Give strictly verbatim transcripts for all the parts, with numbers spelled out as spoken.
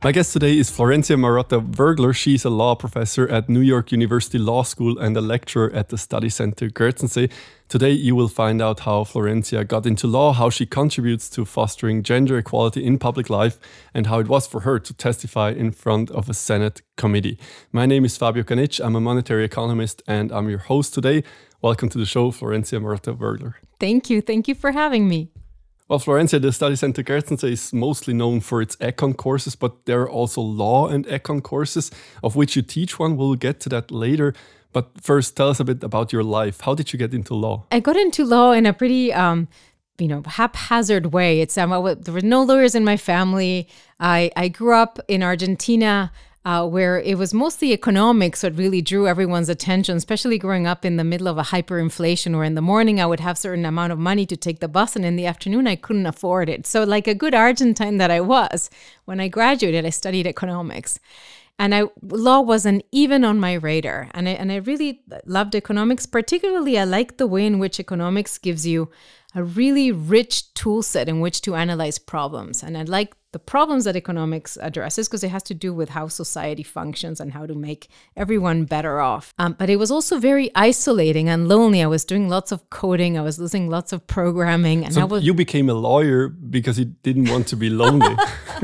My guest today is Florencia Marotta-Vögler. She's a law professor at New York University Law School and a lecturer at the Study Center Gurtensee. Today you will find out how Florencia got into law, how she contributes to fostering gender equality in public life, and how it was for her to testify in front of a Senate committee. My name is Fabio Canic. I'm a monetary economist and I'm your host today. Welcome to the show, Florencia Marotta-Vögler. Thank you. Thank you for having me. Well, Florencia, the Study Center Gurtensee is mostly known for its econ courses, but there are also law and econ courses, of which you teach one. We'll get to that later. But first, tell us a bit about your life. How did you get into law? I got into law in a pretty, um, you know, haphazard way. It's um, there were no lawyers in my family. I, I grew up in Argentina, Uh, where it was mostly economics that really drew everyone's attention, especially growing up in the middle of a hyperinflation where in the morning I would have a certain amount of money to take the bus and in the afternoon I couldn't afford it. So like a good Argentine that I was, when I graduated, I studied economics. And I law wasn't even on my radar. And I, and I really loved economics. Particularly, I like the way in which economics gives you a really rich tool set in which to analyze problems. And I like the problems that economics addresses because it has to do with how society functions and how to make everyone better off. Um, but it was also very isolating and lonely. I was doing lots of coding. I was using lots of programming. And so I was, you became a lawyer because you didn't want to be lonely.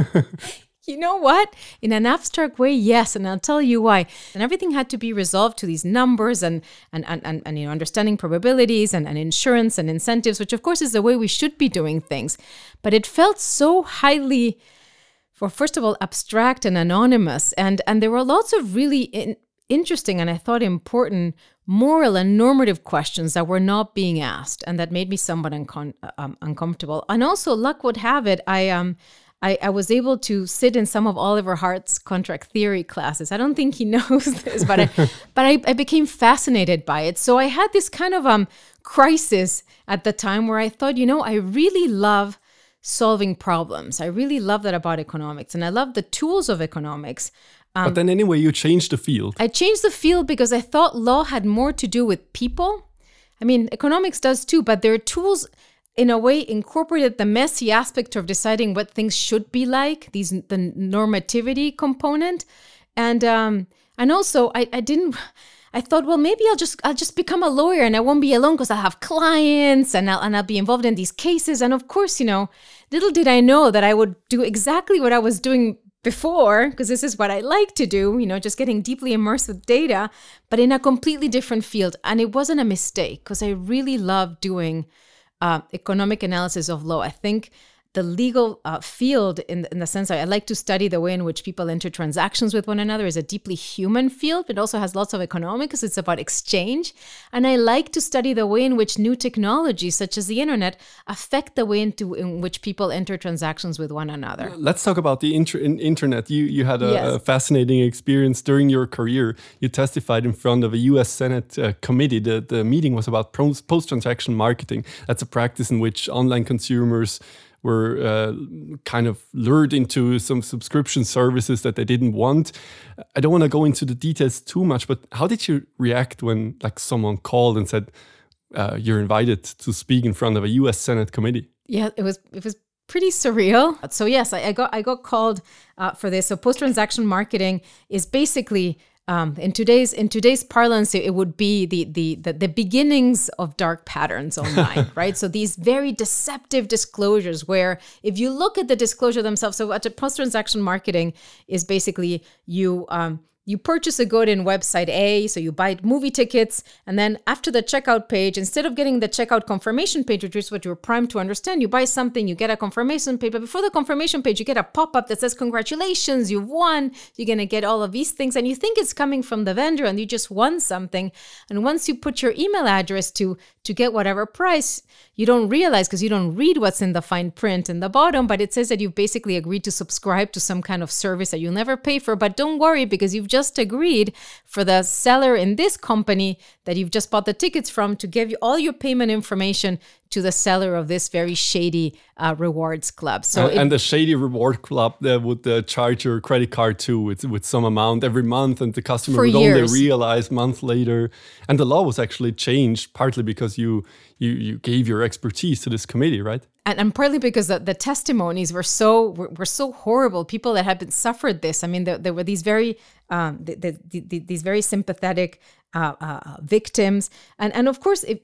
You know what? In an abstract way, yes, and I'll tell you why. And everything had to be resolved to these numbers and and and, and, and you know, understanding probabilities and, and insurance and incentives, which of course is the way we should be doing things. But it felt so highly, for first of all, abstract and anonymous. And, and there were lots of really in, interesting and I thought important moral and normative questions that were not being asked and that made me somewhat uncom- um, uncomfortable. And also, luck would have it, I um. I, I was able to sit in some of Oliver Hart's contract theory classes. I don't think he knows this, but I, but I, I became fascinated by it. So I had this kind of um crisis at the time where I thought, you know, I really love solving problems. I really love that about economics, and I love the tools of economics. Um, but then anyway, you changed the field. I changed the field because I thought law had more to do with people. I mean, economics does too, but there are tools in a way incorporated the messy aspect of deciding what things should be like, these the normativity component. And um, and also I, I didn't I thought, well, maybe I'll just I'll just become a lawyer and I won't be alone because I'll have clients and I'll and I'll be involved in these cases. And of course, you know, little did I know that I would do exactly what I was doing before, because this is what I like to do, you know, just getting deeply immersed with data, but in a completely different field. And it wasn't a mistake because I really love doing Uh, economic analysis of law. I think the legal uh, field, in, in the sense I, I like to study the way in which people enter transactions with one another, is a deeply human field, but also has lots of economics. It's about exchange. And I like to study the way in which new technologies, such as the internet, affect the way into, in which people enter transactions with one another. Let's talk about the inter- internet. You you had a, Yes. a fascinating experience during your career. You testified in front of a U S Senate uh, committee. The, the meeting was about post-transaction marketing. That's a practice in which online consumers were uh, kind of lured into some subscription services that they didn't want. I don't want to go into the details too much, but how did you react when like someone called and said, uh, you're invited to speak in front of a U S Senate committee? Yeah, it was it was pretty surreal. So yes, I, I got I got called uh, for this. So post-transaction marketing is basically Um, in today's in today's parlance, it would be the the the, the beginnings of dark patterns online, right? So these very deceptive disclosures, where if you look at the disclosure themselves, so at the post-transaction marketing is basically you um, you purchase a good in website A, so you buy movie tickets, and then after the checkout page, instead of getting the checkout confirmation page, which is what you're primed to understand, you buy something, you get a confirmation page, but before the confirmation page, you get a pop-up that says, congratulations, you've won, you're going to get all of these things, and you think it's coming from the vendor, and you just won something, and once you put your email address to to get whatever price, you don't realize, because you don't read what's in the fine print in the bottom, but it says that you've basically agreed to subscribe to some kind of service that you'll never pay for, but don't worry, because you've just agreed for the seller in this company that you've just bought the tickets from to give you all your payment information to the seller of this very shady uh, rewards club. So and, it, and the shady reward club that would uh, charge your credit card too with, with some amount every month, and the customer For would years. only realize months later. And the law was actually changed partly because you you you gave your expertise to this committee, right? And, and partly because the, the testimonies were so were, were so horrible. People that had been suffered this. I mean, there, there were these very um, the, the, the, these very sympathetic uh, uh, victims, and and of course it.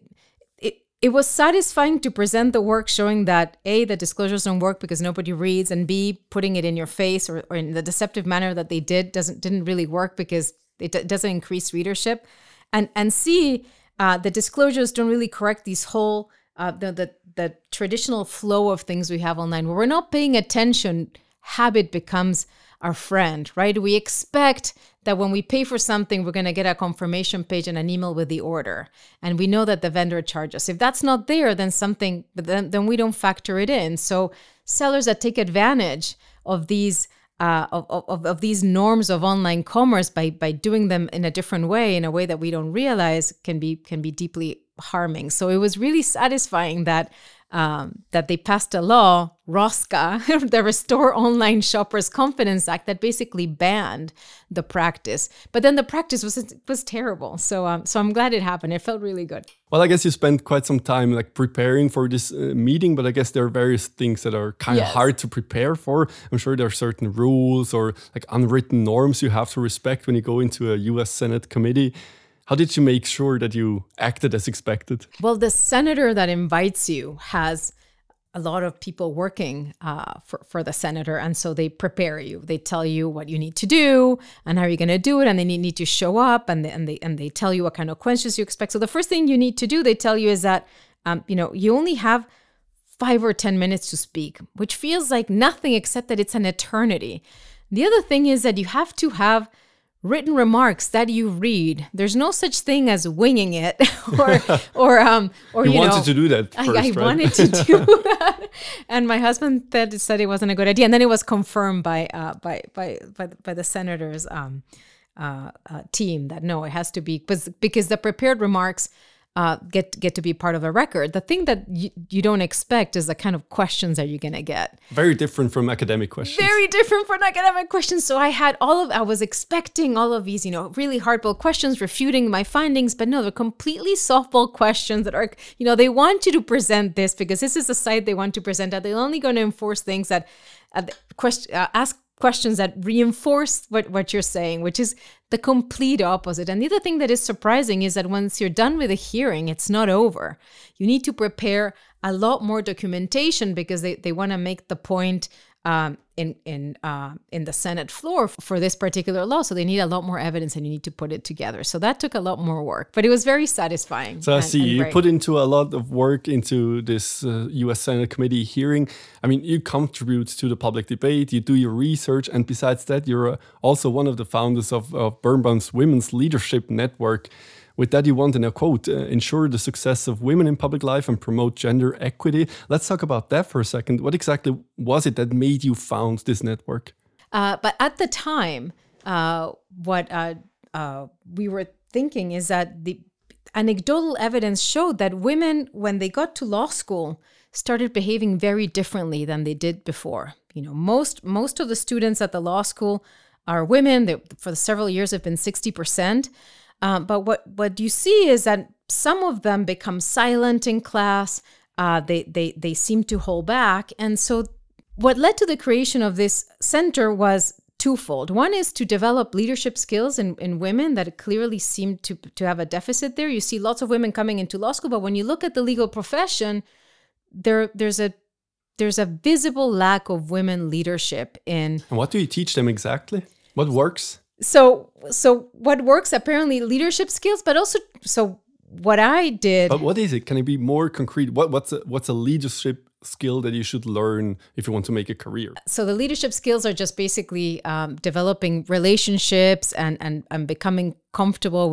It was satisfying to present the work showing that A, the disclosures don't work because nobody reads, and B, putting it in your face or, or in the deceptive manner that they did doesn't didn't really work because it d- doesn't increase readership, and and C, uh, the disclosures don't really correct these whole uh, the, the the traditional flow of things we have online where we're not paying attention. Habit becomes our friend, right? We expect that when we pay for something, we're going to get a confirmation page and an email with the order. And we know that the vendor charges. If that's not there, then something, then, then we don't factor it in. So sellers that take advantage of these uh, of, of, of these norms of online commerce by by doing them in a different way, in a way that we don't realize, can be can be deeply harming. So it was really satisfying that Um, that they passed a law, ROSCA, the Restore Online Shoppers Confidence Act, that basically banned the practice. But then the practice was was terrible. So um, so I'm glad it happened. It felt really good. Well, I guess you spent quite some time like preparing for this uh, meeting, but I guess there are various things that are kind Yes. of hard to prepare for. I'm sure there are certain rules or like unwritten norms you have to respect when you go into a U S Senate committee. How did you make sure that you acted as expected? Well, the senator that invites you has a lot of people working uh, for, for the senator. And so they prepare you. They tell you what you need to do and how you're going to do it. And they need, need to show up, and they, and, they, and they tell you what kind of questions you expect. So the first thing you need to do, they tell you, is that, um, you know, you only have five or ten minutes to speak, which feels like nothing except that it's an eternity. The other thing is that you have to have written remarks that you read. There's no such thing as winging it, or or um or you, you wanted know, to do that first, I, I right? wanted to do that, and my husband said, said it wasn't a good idea, and then it was confirmed by uh by by by, by the senator's um uh, uh team that no, it has to be, because because the prepared remarks Uh, get get to be part of the record. The thing that you, you don't expect is the kind of questions that you're going to get. Very different from academic questions. Very different from academic questions. So I had all of, I was expecting all of these, you know, really hardball questions refuting my findings, but no, they're completely softball questions that are, you know, they want you to present this because this is the site they want to present at. They're only going to enforce things that, uh, question, uh, ask questions that reinforce what, what you're saying, which is the complete opposite. And the other thing that is surprising is that once you're done with a hearing, it's not over. You need to prepare a lot more documentation because they, they want to make the point um, in in uh, in the Senate floor for this particular law. So they need a lot more evidence and you need to put it together. So that took a lot more work, but it was very satisfying. So I and, see and you great. put into a lot of work into this uh, U S Senate committee hearing. I mean, you contribute to the public debate, you do your research, and besides that, you're uh, also one of the founders of, of Birnbaum's Women's Leadership Network. With that, you want, in a quote, uh, ensure the success of women in public life and promote gender equity. Let's talk about that for a second. What exactly was it that made you found this network? Uh, but at the time, uh, what uh, uh, we were thinking is that the anecdotal evidence showed that women, when they got to law school, started behaving very differently than they did before. You know, most most of the students at the law school are women. They, for the several years, have been sixty percent. Um, but what, what you see is that some of them become silent in class. Uh, they, they, they seem to hold back. And so what led to the creation of this center was twofold. One is to develop leadership skills in, in women that clearly seem to, to have a deficit there. You see lots of women coming into law school, but when you look at the legal profession, there there's a there's a visible lack of women leadership in. And what do you teach them exactly? What works? So so what works, apparently leadership skills, but also so what I did. But what is it? Can it be more concrete? What what's a, what's a leadership skill that you should learn if you want to make a career? So the leadership skills are just basically um, developing relationships and, and and becoming comfortable with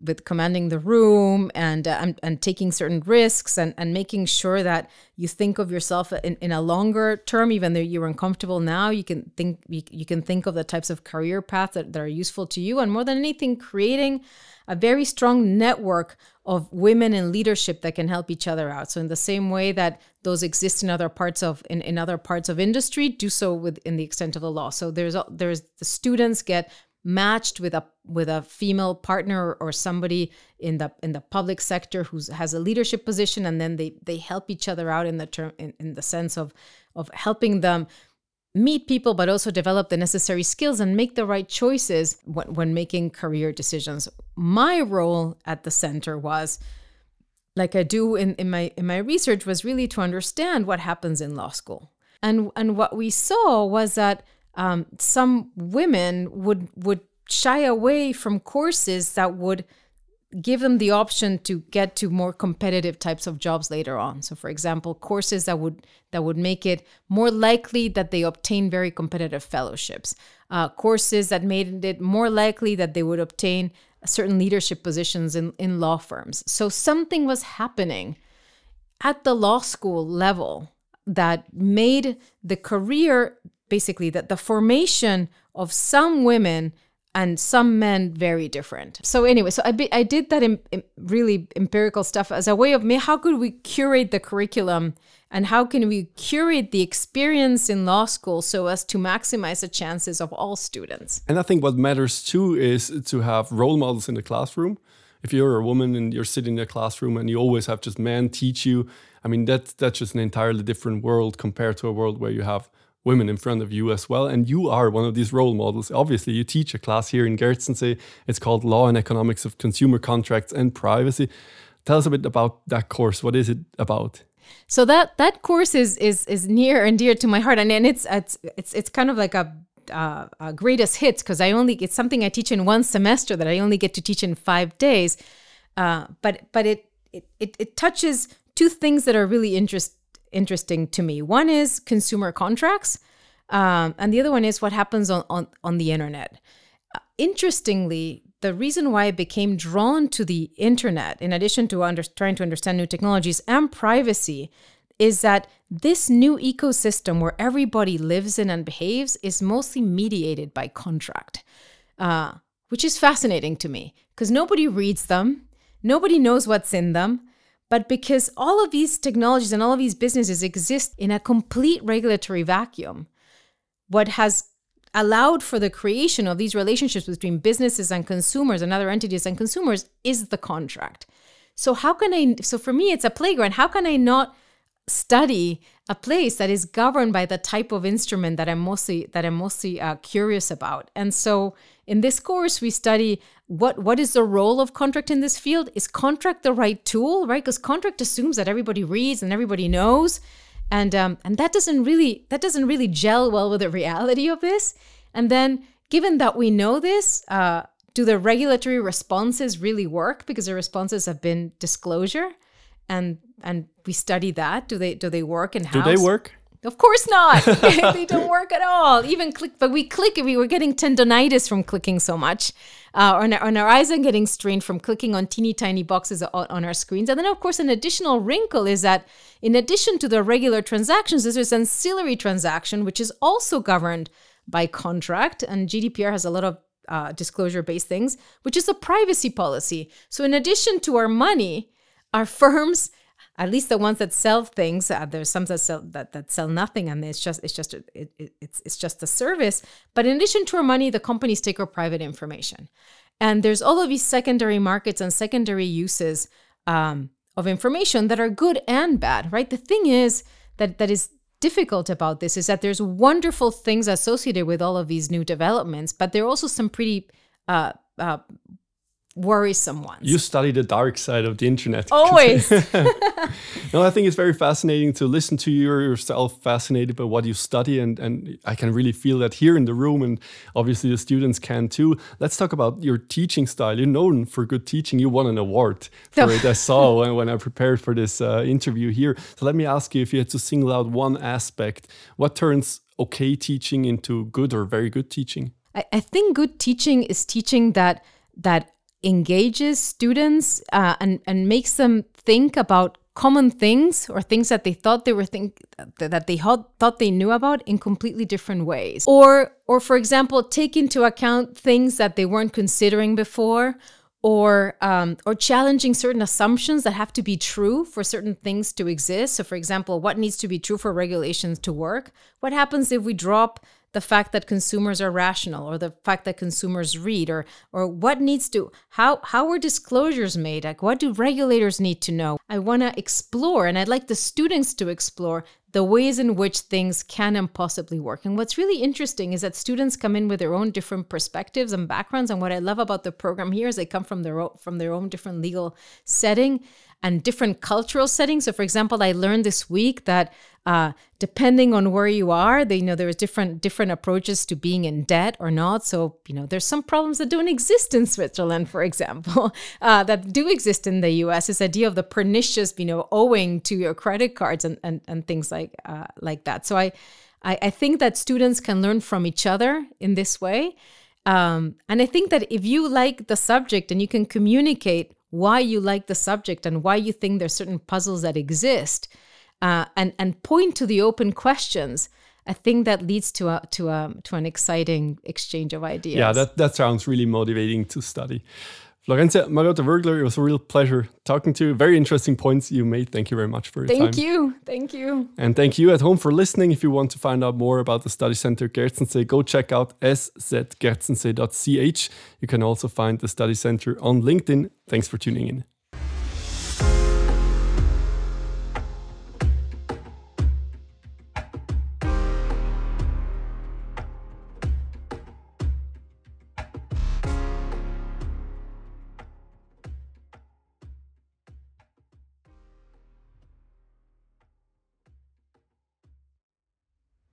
with commanding the room and uh, and, and taking certain risks and, and making sure that you think of yourself in, in a longer term, even though you're uncomfortable now, you can think you, you can think of the types of career paths that, that are useful to you. And more than anything, creating a very strong network of women in leadership that can help each other out. So in the same way that those exist in other parts of in, in other parts of industry, do so within the extent of the law. So there's a, there's the students get matched with a with a female partner or somebody in the in the public sector who has a leadership position, and then they they help each other out in the term in, in the sense of of helping them meet people, but also develop the necessary skills and make the right choices when, when making career decisions. My role at the center was, like I do in, in my in my research, was really to understand what happens in law school. And and what we saw was that um, some women would would shy away from courses that would give them the option to get to more competitive types of jobs later on. So for example, courses that would that would make it more likely that they obtain very competitive fellowships, uh, courses that made it more likely that they would obtain certain leadership positions in, in law firms. So something was happening at the law school level that made the career, basically that the formation of some women and some men very different. So anyway, so I be, I did that in, in really empirical stuff as a way of me. How could we curate the curriculum, and how can we curate the experience in law school so as to maximize the chances of all students? And I think what matters too is to have role models in the classroom. If you're a woman and you're sitting in a classroom and you always have just men teach you, I mean, that's, that's just an entirely different world compared to a world where you have women in front of you as well. And you are one of these role models. Obviously, you teach a class here in Gjertsensee. It's called Law and Economics of Consumer Contracts and Privacy. Tell us a bit about that course. What is it about? So that that course is is is near and dear to my heart. And, and it's, it's, it's, it's kind of like a, uh, a greatest hits, because I only, it's something I teach in one semester that I only get to teach in five days. Uh, but but it, it, it, it touches two things that are really interesting. interesting to me. One is consumer contracts, um, and the other one is what happens on, on, on the internet. Uh, interestingly, the reason why I became drawn to the internet, in addition to under, trying to understand new technologies and privacy, is that this new ecosystem where everybody lives in and behaves is mostly mediated by contract, uh, which is fascinating to me because nobody reads them, nobody knows what's in them. But because all of these technologies and all of these businesses exist in a complete regulatory vacuum, what has allowed for the creation of these relationships between businesses and consumers and other entities and consumers is the contract. So how can I, so for me, it's a playground. How can I not study a place that is governed by the type of instrument that I'm mostly that I'm mostly uh, curious about? And so in this course, we study what what is the role of contract in this field? Is contract the right tool, right? Because contract assumes that everybody reads and everybody knows, and um, and that doesn't really that doesn't really gel well with the reality of this. And then, given that we know this, uh, do the regulatory responses really work? Because the responses have been disclosure, and and we study that. Do they do they work and how? Do they work? Of course not. They don't work at all. Even click, but we click. We were getting tendonitis from clicking so much, uh, and, our, and our eyes are getting strained from clicking on teeny tiny boxes on, on our screens. And then, of course, an additional wrinkle is that in addition to the regular transactions, there's this ancillary transaction, which is also governed by contract. And G D P R has a lot of uh, disclosure-based things, which is a privacy policy. So in addition to our money, our firms, at least the ones that sell things, uh, there's some that sell that, that sell nothing, and it's just it's just a, it, it, it's it's just a service. But in addition to our money, the companies take our private information, and there's all of these secondary markets and secondary uses um, of information that are good and bad, right? The thing is that that is difficult about this is that there's wonderful things associated with all of these new developments, but there are also some pretty uh, uh, worrisome ones. You study the dark side of the internet. Always. No, I think it's very fascinating to listen to you yourself, fascinated by what you study, and, and I can really feel that here in the room, and obviously the students can too. Let's talk about your teaching style. You're known for good teaching. You won an award for it, I saw when, when I prepared for this uh, interview here. So let me ask you, if you had to single out one aspect, what turns okay teaching into good or very good teaching? I, I think good teaching is teaching that that engages students uh, and, and makes them think about common things or things that they thought they were think that they had, thought they knew about in completely different ways. Or, or for example, take into account things that they weren't considering before, or um, or challenging certain assumptions that have to be true for certain things to exist. So for example, what needs to be true for regulations to work? What happens if we drop the fact that consumers are rational, or the fact that consumers read, or or what needs to, how how are disclosures made? Like, what do regulators need to know? I want to explore, and I'd like the students to explore the ways in which things can and possibly work. And what's really interesting is that students come in with their own different perspectives and backgrounds. And what I love about the program here is they come from their own, from their own different legal setting and different cultural settings. So for example, I learned this week that uh, depending on where you are, they, you know, there's different different approaches to being in debt or not. So, you know, there's some problems that don't exist in Switzerland, for example, uh, that do exist in the U S. This idea of the pernicious, you know, owing to your credit cards and, and, and things like uh, like that. So I, I I think that students can learn from each other in this way. Um, and I think that if you like the subject and you can communicate why you like the subject and why you think there's certain puzzles that exist, uh, and and point to the open questions, I think that leads to a to a to an exciting exchange of ideas. Yeah, that that sounds really motivating to study. Florencia Marotta-Würgler, it was a real pleasure talking to you. Very interesting points you made. Thank you very much for your thank time. Thank you. Thank you. And thank you at home for listening. If you want to find out more about the Study Center Gärtensee, go check out s z gärtensee dot c h. You can also find the Study Center on LinkedIn. Thanks for tuning in.